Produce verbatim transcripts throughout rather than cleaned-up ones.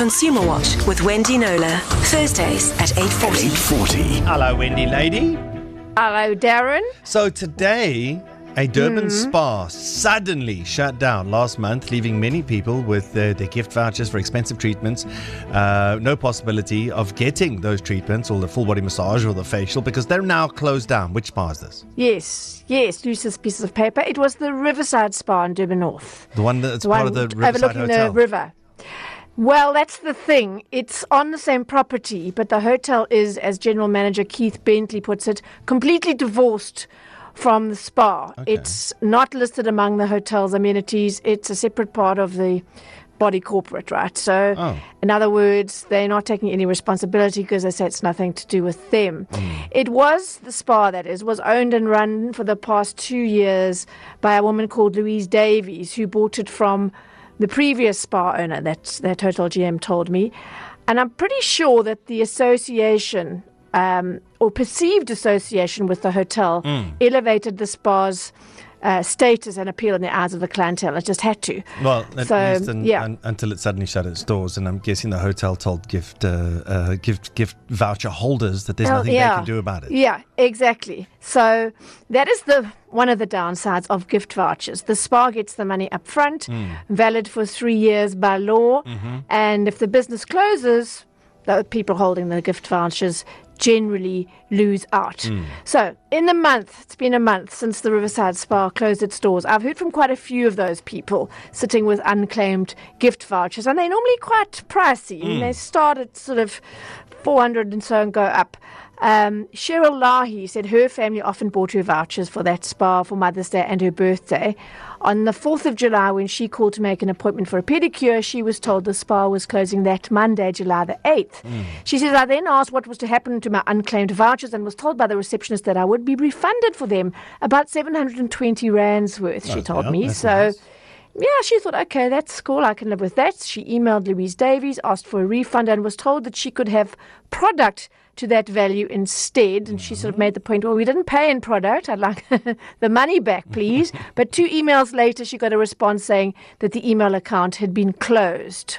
Consumer Watch with Wendy Knowler. Thursdays at eight forty. eight forty. Hello, Wendy lady. Hello, Darren. So today, a Durban Mm. spa suddenly shut down last month, leaving many people with their, their gift vouchers for expensive treatments. Uh, no possibility of getting those treatments or the full body massage or the facial because they're now closed down. Which spa is this? Yes, yes, loosest pieces of paper. It was the Riverside Spa in Durban North. The one that's The part one of the Riverside overlooking Hotel. the river. Well, that's the thing. It's on the same property, but the hotel is, as General Manager Keith Bentley puts it, completely divorced from the spa. Okay. It's not listed among the hotel's amenities. It's a separate part of the body corporate, right? So, Oh. in other words, they're not taking any responsibility because they say it's nothing to do with them. Mm. It was, the spa that is, was owned and run for the past two years by a woman called Louise Davies, who bought it from the previous spa owner, that, that hotel G M told me. And I'm pretty sure that the association, um, or perceived association with the hotel, Mm. elevated the spa's uh, status and appeal in the eyes of the clientele. It just had to. Well, at So, least un- yeah. un- until it suddenly shut its doors, and I'm guessing the hotel told gift uh, uh, gift gift voucher holders that there's Oh, nothing yeah. they can do about it. Yeah, exactly. So that is the one of the downsides of gift vouchers. The spa gets the money up front, valid for three years by law, and if the business closes, the people holding the gift vouchers generally lose out. So in the month, it's been a month since the Riverside Spa closed its doors. I've heard from quite a few of those people sitting with unclaimed gift vouchers, and they're normally quite pricey. Mm. They start at sort of four hundred and so and go up. Um, Cheryl Lahi said her family often bought her vouchers for that spa for Mother's Day and her birthday. On the fourth of July, when she called to make an appointment for a pedicure, she was told the spa was closing that Monday, July the eighth. Mm. She says, I then asked what was to happen to my unclaimed vouchers and was told by the receptionist that I would be refunded for them about seven hundred twenty rands worth, she That's- told yeah, me. that's So... nice. Yeah, she thought, okay, that's cool. I can live with that. She emailed Louise Davies, asked for a refund, and was told that she could have product to that value instead. And she sort of made the point, well, we didn't pay in product. I'd like the money back, please. But two emails later, she got a response saying that the email account had been closed.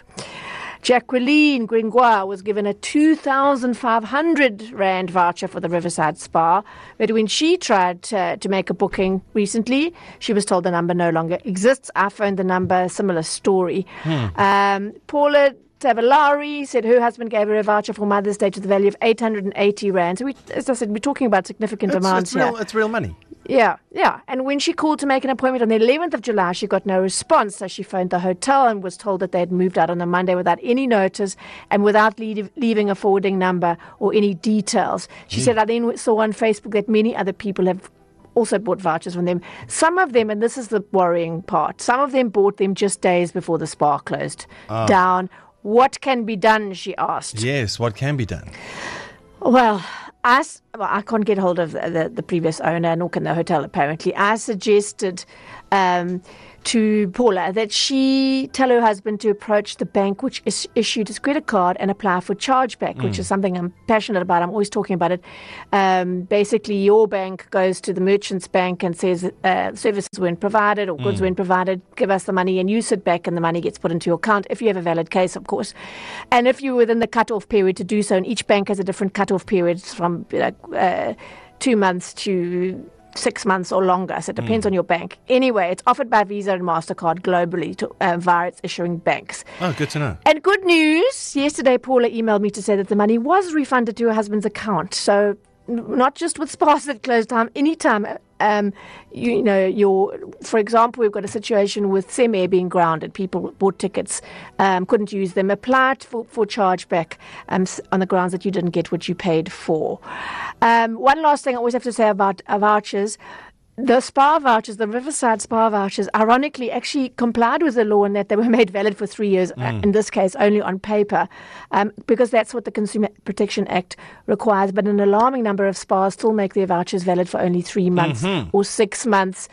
Jacqueline Gringoire was given a two thousand five hundred rand voucher for the Riverside Spa, but when she tried uh, to make a booking recently, she was told the number no longer exists. I phoned the number, similar story. Hmm. Um, Paula Tavalari said her husband gave her a voucher for Mother's Day to the value of eight hundred eighty rand. So we, as I said, we're talking about significant It's, amounts it's real. here. It's real money. Yeah, yeah. And when she called to make an appointment on the eleventh of July, she got no response. So she phoned the hotel and was told that they had moved out on the Monday without any notice and without leave, leaving a forwarding number or any details. She said, I then saw on Facebook that many other people have also bought vouchers from them. Some of them, and this is the worrying part, some of them bought them just days before the spa closed down. What can be done, she asked. Yes, what can be done? Well, I, s- well, I can't get hold of the, the, the previous owner, nor can the hotel apparently. I suggested um, to Paula that she tell her husband to approach the bank which is issued his credit card and apply for chargeback, which is something I'm passionate about. I'm always talking about it. Um, basically, your bank goes to the merchant's bank and says uh, services weren't provided or goods weren't provided, give us the money, and you sit back and the money gets put into your account if you have a valid case, of course. And if you're within the cut-off period to do so, and each bank has a different cut-off period from you know, uh, two months to six months or longer, so it depends on your bank. Anyway, it's offered by Visa and MasterCard globally to, uh, via its issuing banks. Oh, good to know. And good news, yesterday Paula emailed me to say that the money was refunded to her husband's account. So n- not just with spas that close time, anytime, um, you, you know, your, for example, we've got a situation with Semair being grounded. People bought tickets, um, couldn't use them, applied for, for chargeback um, s- on the grounds that you didn't get what you paid for. Um, one last thing I always have to say about uh, vouchers. The spa vouchers, the Riverside spa vouchers, ironically actually complied with the law in that they were made valid for three years, uh, in this case only on paper, um, because that's what the Consumer Protection Act requires. But an alarming number of spas still make their vouchers valid for only three months or six months.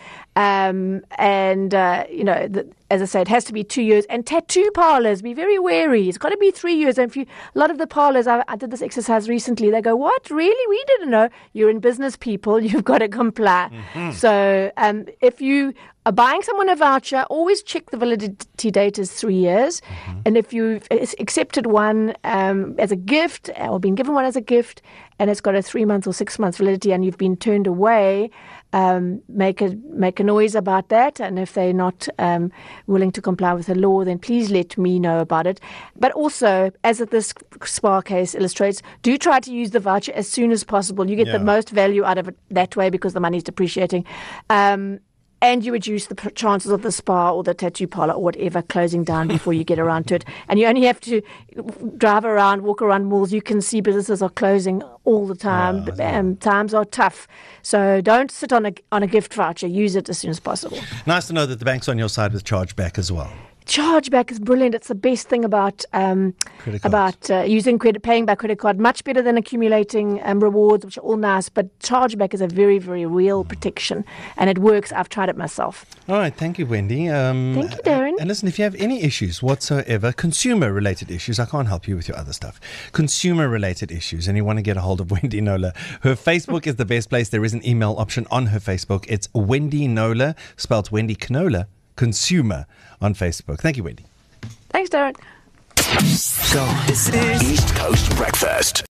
Um, and, uh, you know, the, as I say, it has to be two years. And tattoo parlors, be very wary. It's got to be three years. And if you, a lot of the parlors, I, I did this exercise recently, they go, what, really? We didn't know. You're in business, people. You've got to comply. Mm-hmm. So um, if you uh, buying someone a voucher, always check the validity date is three years. Mm-hmm. And if you've accepted one um, as a gift or been given one as a gift and it's got a three months or six months validity and you've been turned away, um, make a make a noise about that. And if they're not um, willing to comply with the law, then please let me know about it. But also, as this Spar case illustrates, do try to use the voucher as soon as possible. You get yeah. the most value out of it that way because the money is depreciating. Um, And you reduce the chances of the spa or the tattoo parlor or whatever closing down before you get around to it. And you only have to drive around, walk around malls. You can see businesses are closing all the time. Oh, um, times are tough. So don't sit on a on a gift voucher. Use it as soon as possible. Nice to know that the bank's on your side with chargeback as well. Chargeback is brilliant. It's the best thing about um, about uh, using credit, paying by credit card. Much better than accumulating um, rewards, which are all nice. But chargeback is a very, very real protection, and it works. I've tried it myself. All right, thank you, Wendy. Um, thank you, Darren. And listen, if you have any issues whatsoever, consumer-related issues, I can't help you with your other stuff. Consumer-related issues, and you want to get a hold of Wendy Knowler. Her Facebook is the best place. There is an email option on her Facebook. It's Wendy Knowler, spelled Wendy Knowler. Consumer on Facebook. Thank you, Wendy. Thanks, Darren. So this is East Coast Breakfast.